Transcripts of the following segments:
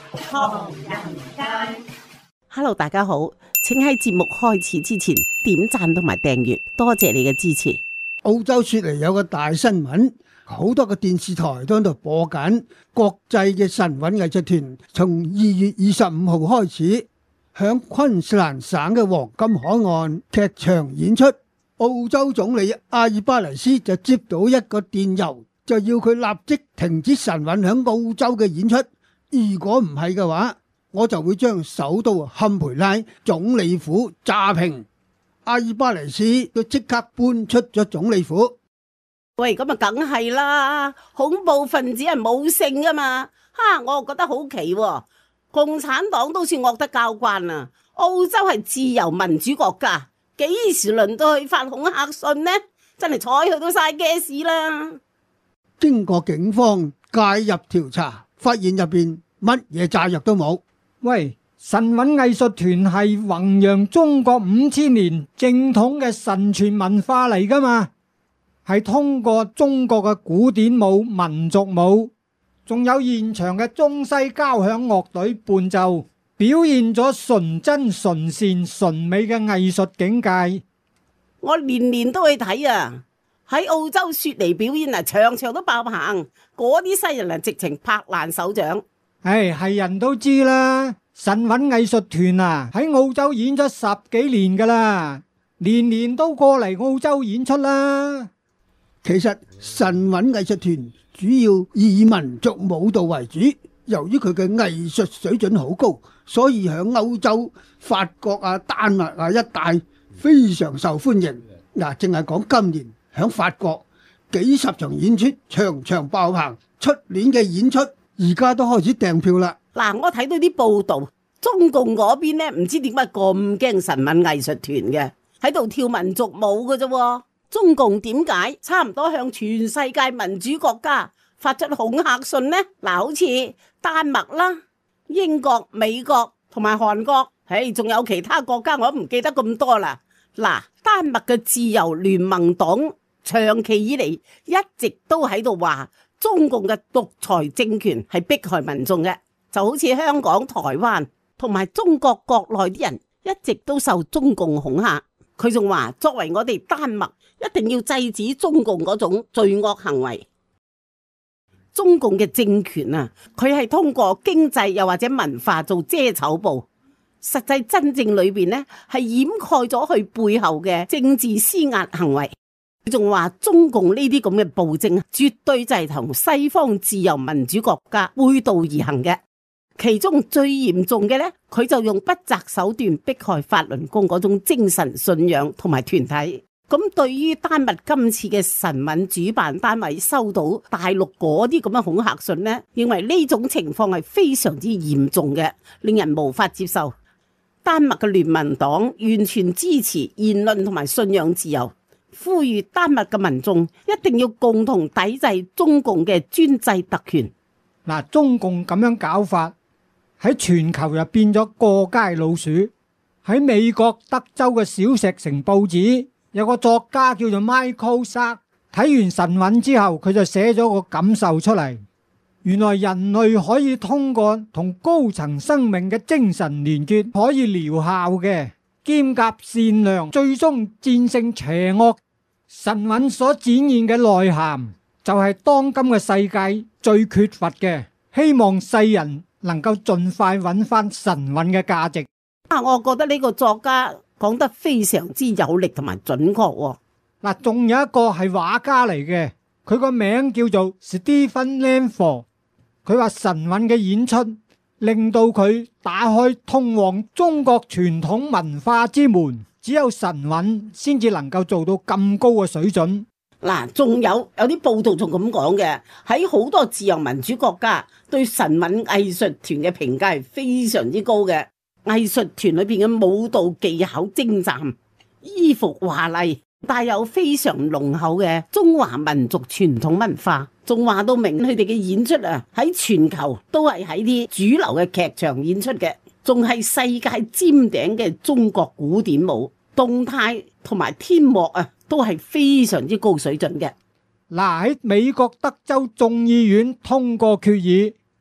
唐人街。 Hello， 大家好，請喺節目開始之前點讚同埋訂閱，多謝你嘅支持。 澳洲雪梨有個大新聞，好多個電視台都喺度播緊。國際嘅神韻藝術團從2月25號開始，響昆士蘭省嘅黃金海岸劇場演出。澳洲總理阿爾巴尼斯就接到一個電郵，就要佢立即停止神韻響澳洲嘅演出。如果唔係嘅話，我就會將首都堪培拉總理府炸平。阿爾巴尼斯都即刻搬出咗總理府。 喂，咁啊梗係啦，恐怖分子係冇性噶嘛。我又覺得好奇喎，共產黨都算惡得交關啊。澳洲係自由民主國家，幾時輪到去發恐嚇信呢？真係睬佢都晒嘅事啦。 經過警方介入調查，發現入邊乜嘢炸藥都冇。 喂，神韻藝術團係弘揚中國5000年正統嘅神傳文化嚟噶嘛，係通過中國嘅古典舞、民族舞，仲有現場嘅中西交響樂隊伴奏，表現咗純真、純善、純美嘅藝術境界。 我年年都去睇啊，喺澳洲雪梨表演啊，場場都爆棚，嗰啲西人啊直情拍爛手掌。 係人都知啦，神韻藝術團啊喺澳洲演咗10幾年噶啦，年年都過嚟澳洲演出啦。 其實神韻藝術團主要以民族舞蹈為主，由於佢嘅藝術水準好高，所以響歐洲、法國啊、丹麥啊一帶非常受歡迎。嗱，淨係講今年響法國幾十場演出，場場爆棚。出年嘅演出而家都開始訂票啦。 嗱，我睇到啲報道，中共嗰邊呢唔知點解咁驚神韻藝術團嘅，喺度跳民族舞嘅啫。中共點解差唔多向全世界民主國家發出恐嚇信呢？嗱，好似丹麥啦、英國、美國同埋韓國，仲有其他國家我都唔記得咁多啦。嗱，丹麥嘅自由聯盟黨長期以嚟一直都喺度話中共嘅獨裁政權係迫害民眾嘅，就好似香港、台灣同埋中國國內啲人一直都受中共恐嚇。佢仲話作為我哋丹麥一定要制止中共嗰種罪惡行為。中共嘅政權啊，佢係通過經濟又或者文化做遮醜布，實際真正裏邊呢係掩蓋咗佢背後嘅政治施壓行為。佢仲話中共呢啲咁嘅暴政絕對就係同西方自由民主國家背道而行嘅。其中最嚴重嘅呢，佢就用不擇手段迫害法輪功嗰種精神信仰同埋團體。咁對於丹麥今次嘅神韻主辦單位收到大陸嗰啲咁嘅恐嚇信呢，認為呢種情況係非常之嚴重嘅，令人無法接受。丹麥嘅聯盟黨完全支持言論同埋信仰自由，呼籲丹麥嘅民眾一定要共同抵制中共嘅專制特權。 嗱，中共咁樣搞法喺全球又變咗過街老鼠。喺美國德州嘅小石城報紙有個作家叫做 Michael Sack， 睇完神韻之後佢就寫咗個感受出嚟。原來人類可以通過同高層生命嘅精神連結可以療效嘅，兼夾善良，最終戰勝邪惡。神韻所展現嘅內涵就係當今嘅世界最缺乏嘅，希望世人能夠盡快揾翻神韻嘅價值。 我覺得呢個作家講得非常之有力同埋準確。 嗱，仲有一個係畫家嚟嘅，佢個名叫做 Stephen Langford。佢話神韻嘅演出令到佢打開通往中國傳統文化之門，只有神韻先至能夠做到咁高嘅水準。 嗱，仲有啲報道仲咁講嘅，喺好多自由民主國家對神韻藝術團嘅評價係非常之高嘅。藝術團裏邊嘅舞蹈技巧精湛，衣服華麗，帶有非常濃厚嘅中華民族傳統文化。仲話到明佢哋嘅演出啊，喺全球都係喺啲主流嘅劇場演出嘅，仲係世界尖頂嘅中國古典舞，動態同埋天幕啊，都係非常之高水準嘅。 嗱，喺美國德州眾議院通過決議，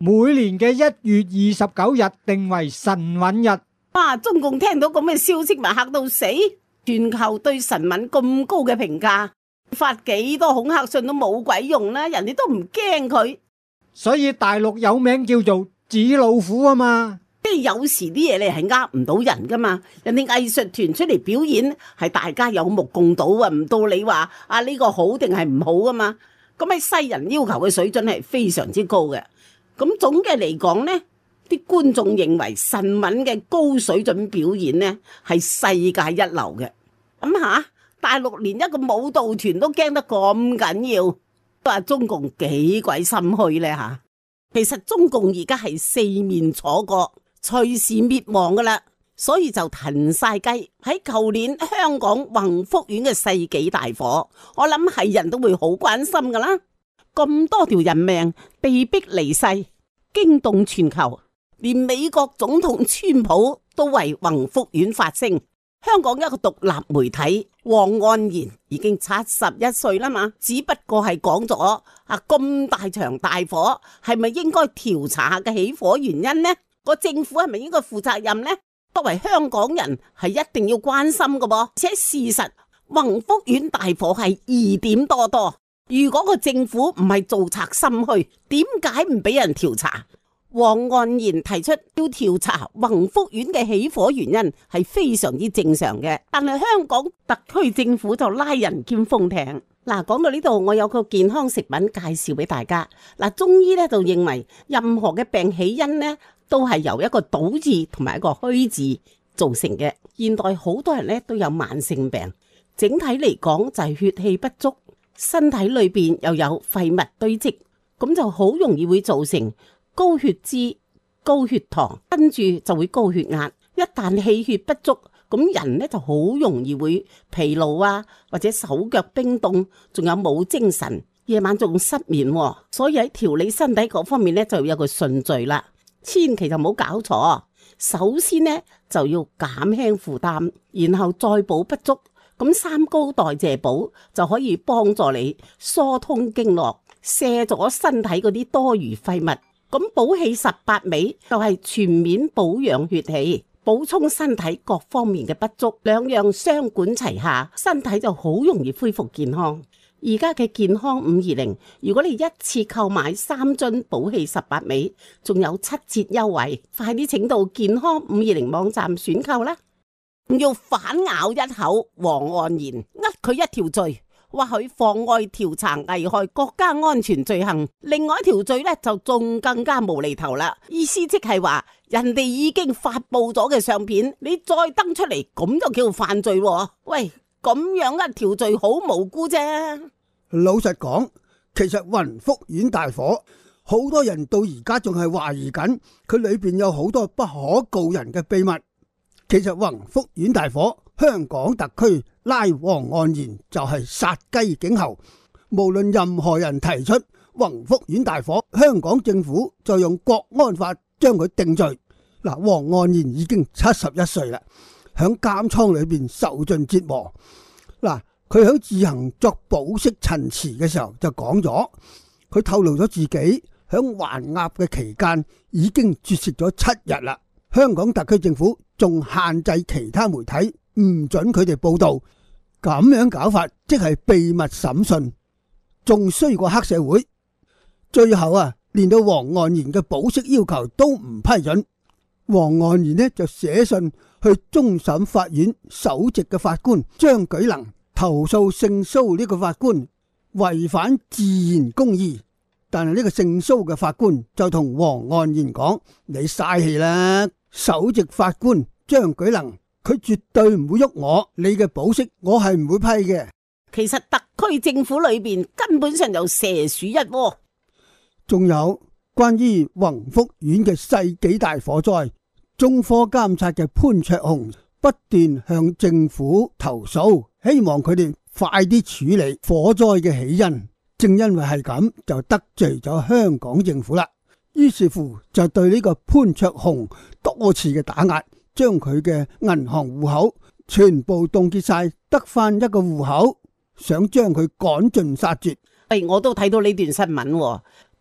每年嘅1月29日定為神韻日。 哇！中共聽到咁嘅消息咪嚇到死，全球對神韻咁高嘅評價，發幾多恐嚇信都冇鬼用啦，人哋都唔驚佢。 所以大陸有名叫做紙老虎啊嘛。 即係有時啲嘢你係呃唔到人噶嘛，人哋藝術團出嚟表演係大家有目共睹啊，唔到你話啊呢個好定係唔好噶嘛。咁喺世人要求嘅水準係非常之高嘅。咁總嘅嚟講呢，啲觀眾認為神韻嘅高水準表演呢係世界一流嘅。咁下大陸連一個舞蹈團都驚得咁緊要，話中共幾鬼心虛呢吓。其實中共而家係四面楚歌，隨時滅亡噶啦，所以就騰晒雞。喺舊年香港宏福苑嘅世紀大火，我諗係人都會好關心噶啦。咁多條人命被逼離世，驚動全球，連美國總統川普都為宏福苑發聲。香港一個獨立媒體黃岸然已經71歲啦嘛，只不過係講咗啊，咁大場大火係咪應該調查下嘅起火原因呢？個政府係咪應該負責任呢？作為香港人係一定要關心㗎噃，而且事實宏福苑大火係疑點多多。如果個政府唔係做賊心虛，點解唔俾人調查？黃岸然提出要調查宏福苑嘅起火原因係非常之正常嘅，但係香港特區政府就拉人兼封艇。嗱，講到呢度，我有個健康食品介紹俾大家。嗱，中醫咧就認為任何嘅病起因呢都係由一個倒字同埋一個虛字造成嘅。現代好多人咧都有慢性病，整體嚟講就係血氣不足，身體裏邊又有廢物堆積，咁就好容易會造成高血脂、高血糖，跟住就會高血壓。一旦氣血不足，咁人呢就好容易會疲勞啊，或者手腳冰凍，仲有冇精神，夜晚仲失眠。所以喺調理身體嗰方面呢，就有個順序啦，千祈就唔好搞錯。首先呢，就要減輕負擔，然後再補不足。咁三高代謝補就可以幫助你疏通經絡，卸咗身體嗰啲多餘廢物。咁補氣18味就係全面保養血氣，補充身體各方面嘅不足，兩樣雙管齊下，身體就好容易恢復健康。而家嘅健康520，如果你一次購買3樽補氣18味，仲有7折優惠，快啲請到健康520網站選購啦！要反咬一口黃岸然，呃佢一條罪，話佢妨礙調查危害國家安全罪行。另外一條罪呢，就仲更加無厘頭啦，意思即係話人哋已經發布咗嘅相片，你再登出嚟，咁就叫犯罪喎。喂，咁樣一條罪好無辜啫。 老實講，其實宏福苑大火，好多人到而家仲係懷疑緊，佢裏邊有好多不可告人嘅秘密。其實宏福苑大火，香港特區拉黃岸然就係殺雞儆猴。無論任何人提出宏福苑大火，香港政府就用國安法將佢定罪。嗱，黃岸然已經71歲啦，響監倉裏邊受盡折磨。嗱，佢響自行作保釋陳詞嘅時候就講咗，佢透露咗自己響還押嘅期間已經絕食咗7日啦。香港特區政府仲限制其他媒體唔准佢哋報道，咁樣搞法即係秘密審訊，仲衰過黑社會。最後連到黃岸然嘅保釋要求都唔批准。黃岸然呢就寫信去終審法院首席嘅法官張舉能，投訴姓蘇呢個法官違反自然公義。但係呢個姓蘇嘅法官就同黃岸然講：你嘥氣啦！首席法官張舉能，佢絕對唔會喐我，你嘅保釋我係唔會批嘅。 其實特區政府裏邊根本上就蛇鼠一窩。 仲有關於宏福苑嘅世紀大火災，中科監察嘅潘焯鴻不斷向政府投訴，希望佢哋快啲處理火災嘅起因。正因為係咁，就得罪咗香港政府啦。於是乎就對呢個潘焯鴻多次嘅打壓，將佢嘅銀行戶口全部凍結晒，得翻一個戶口，想將佢趕盡殺絕。 我都睇到呢段新聞，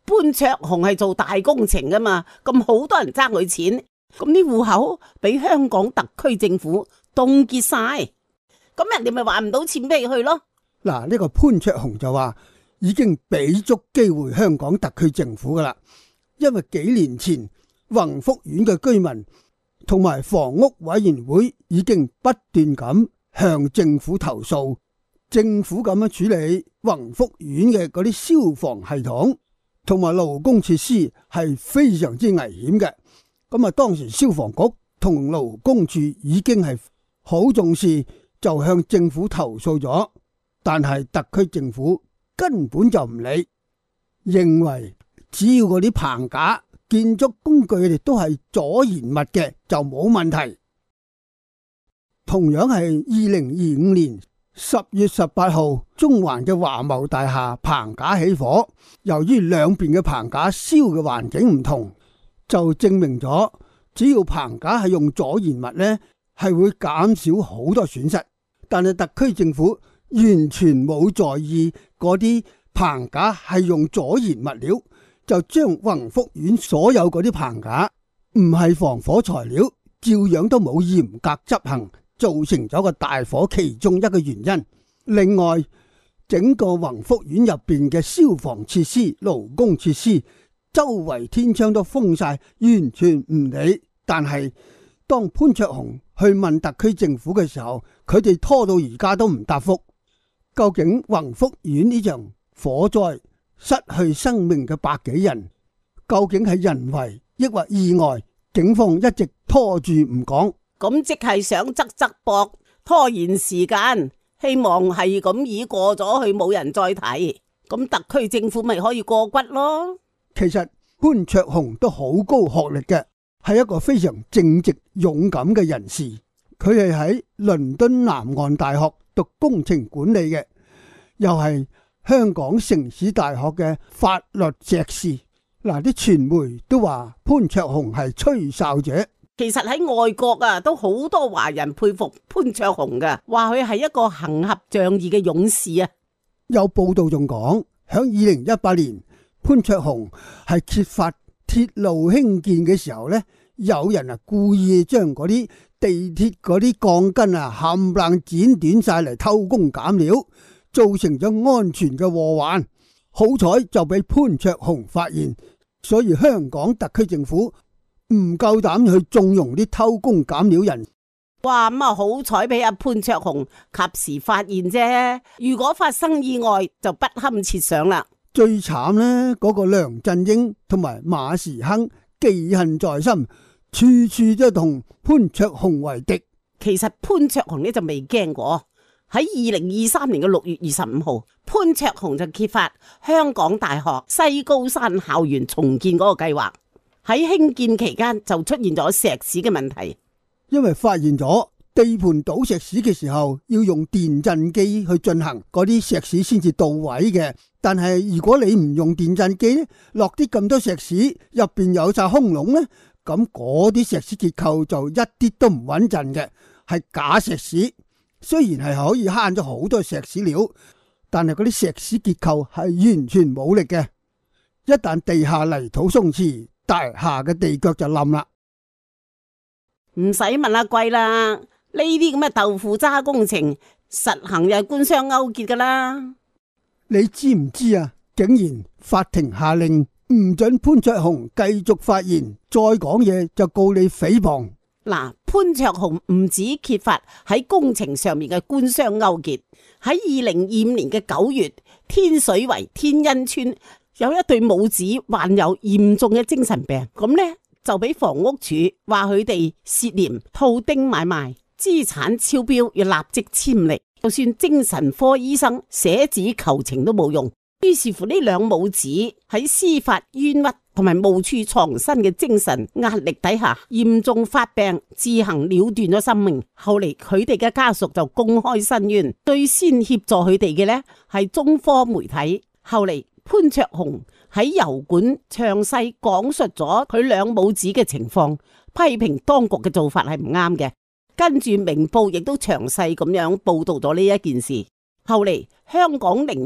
潘焯鴻係做大工程噶嘛，咁好多人爭佢錢，咁啲戶口俾香港特區政府凍結晒，咁人哋咪還唔到錢俾佢咯。 嗱，呢個潘焯鴻就話已經俾足機會香港特區政府噶啦，因為幾年前宏福苑嘅居民同埋房屋委員會已經不斷咁向政府投訴，政府咁樣處理宏福苑嘅嗰啲消防系統同埋勞工設施係非常之危險嘅。咁啊，當時消防局同勞工處已經係好重視，就向政府投訴咗，但係特區政府根本就唔理，認為只要嗰啲棚架、建築工具佢哋都係阻延物嘅就冇問題。同樣係2025年10月18號，中環嘅華懋大廈棚架起火，由於兩邊嘅棚架燒嘅環境唔同，就證明咗只要棚架係用阻延物呢，係會減少好多損失。但係特區政府完全冇在意嗰啲棚架係用阻延物料，就將宏福苑所有嗰啲棚架唔係防火材料，照樣都冇嚴格執行，造成咗個大火其中一個原因。另外，整個宏福苑入邊嘅消防設施、勞工設施，周圍天窗都封晒，完全唔理。但係當潘焯鴻去問特區政府嘅時候，佢哋拖到而家都唔答覆。究竟宏福苑呢場火災失去生命嘅百幾人，究竟係人為抑或意外？警方一直拖住唔講， 咁即係想側側膊拖延時間，希望係咁已過咗去，冇人再提，咁特區政府咪可以過骨咯。 其實潘焯鴻都好高學歷嘅，係一個非常正直勇敢嘅人士。佢係喺倫敦南岸大學讀工程管理嘅，又係香港城市大學嘅法律碩士。嗱，啲傳媒都話潘焯鴻係吹哨者。 其實喺外國啊，都好多華人佩服潘焯鴻噶，話佢係一個行俠仗義嘅勇士啊。 有報道仲講，響2018年，潘焯鴻係揭發鐵路興建嘅時候呢，有人啊故意將嗰啲地鐵嗰啲鋼筋啊冚唪唥剪短晒嚟偷工減料，造成咗安全嘅禍患。好彩就俾潘焯鴻發現，所以香港特區政府唔夠膽去縱容啲偷工減料人。 哇，咁啊好彩俾阿潘焯鴻及時發現啫，如果發生意外就不堪設想啦。 最慘呢，嗰個梁振英同埋馬時亨記恨在心，處處都同潘焯鴻為敵。 其實潘焯鴻呢就未驚過。喺2023年嘅6月25號，潘焯鴻就揭發香港大學西高山校園重建嗰個計劃，喺興建期間就出現咗石屎嘅問題。 因為發現咗地盤倒石屎嘅時候要用電震機去進行，嗰啲石屎先至到位嘅。但係如果你唔用電震機，落啲咁多石屎，入邊有晒空窿呢，咁嗰啲石屎結構就一啲都唔穩陣嘅，係假石屎。雖然係可以慳咗好多石屎料，但係嗰啲石屎結構係完全冇力嘅。一旦地下泥土鬆弛，大廈嘅地腳就冧啦。 唔使問阿貴啦，呢啲咁嘅豆腐渣工程，實行又係官商勾結噶啦。 你知唔知啊？竟然法庭下令唔准潘焯鴻繼續發言，再講嘢就告你誹謗。 嗱，潘焯鴻唔止揭發喺工程上面嘅官商勾結，喺2025年嘅9月，天水圍天恩村有一對母子患有嚴重嘅精神病，咁呢就俾房屋署話佢哋涉嫌套丁買賣，資產超標，要立即簽離。就算精神科醫生寫紙求情都冇用，於是乎呢兩母子喺司法冤屈同埋無處藏身嘅精神壓力底下，嚴重發病，自行了斷咗生命。後嚟佢哋嘅家屬就公開申冤，最先協助佢哋嘅呢係中科媒體。後嚟潘焯鴻喺油管詳細講述咗佢兩母子嘅情況，批評當局嘅做法係唔啱嘅。跟住明報亦都詳細咁樣報道咗呢一件事。後嚟香港01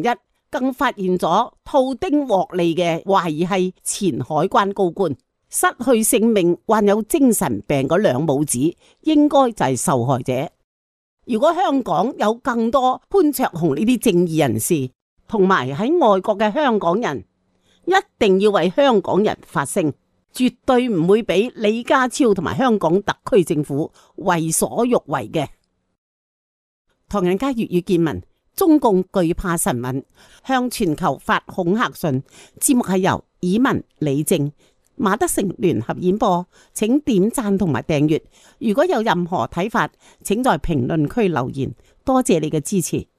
更發現咗套丁獲利嘅懷疑係前海關高官，失去性命患有精神病嗰兩母子應該就係受害者。如果香港有更多潘焯鴻呢啲正義人士，同埋喺外國嘅香港人，一定要為香港人發聲，絕對唔會俾李家超同埋香港特區政府為所欲為嘅。唐人街粵語見聞，中共懼怕神韻，向全球發恐嚇信。節目係由以文、李正、馬德成聯合演播，請點讚同埋訂閱。如果有任何睇法，請在評論區留言。多謝你嘅支持。